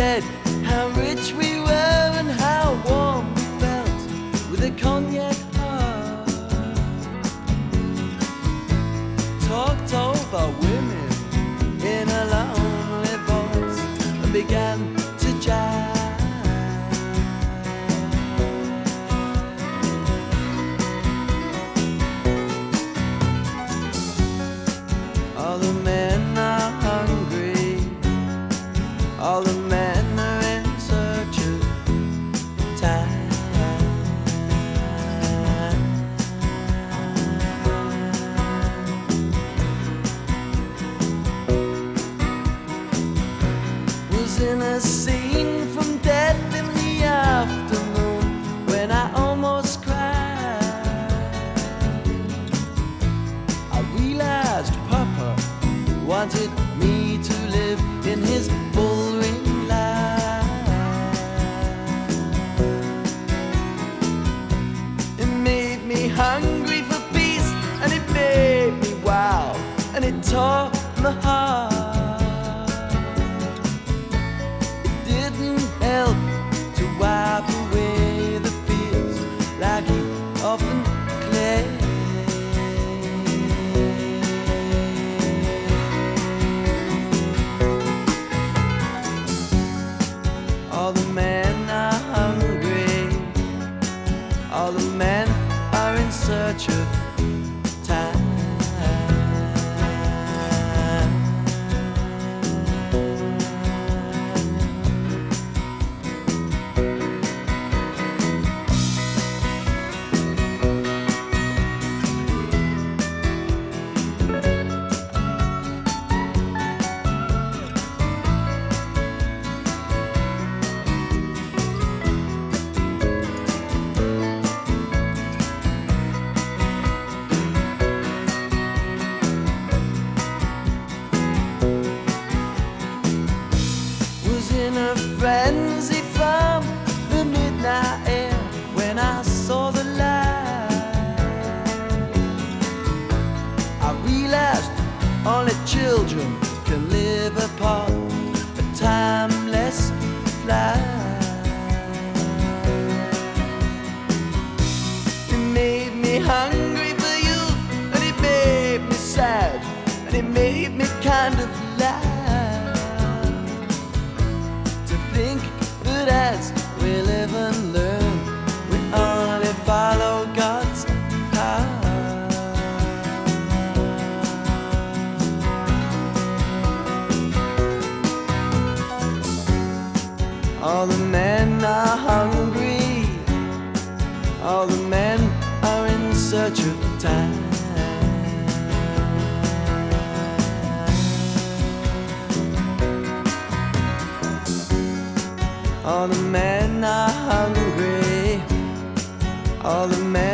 said how rich we were and how warm we felt with a cognac heart. Talked over women in a lonely voice and began to jive. All the men are hungry, all the men are in search of time. Was in a scene from Death in the Afternoon when I almost cried. I realized Papa wanted me to live in his bullring life. It made me hungry for peace, and it made me wild, and it tore my heart. It didn't help to wipe away the fears like he often claimed. All the men are hungry, all the men are in search of time. In a frenzy from the midnight air when I saw the light, I realized only children can live upon a timeless flight. It made me hungry for youth, and it made me sad, and it made me kind of laugh. Think that as we live and learn, we only follow God's path. All the men are hungry, all the men are in search of time. All the men are hungry, all the men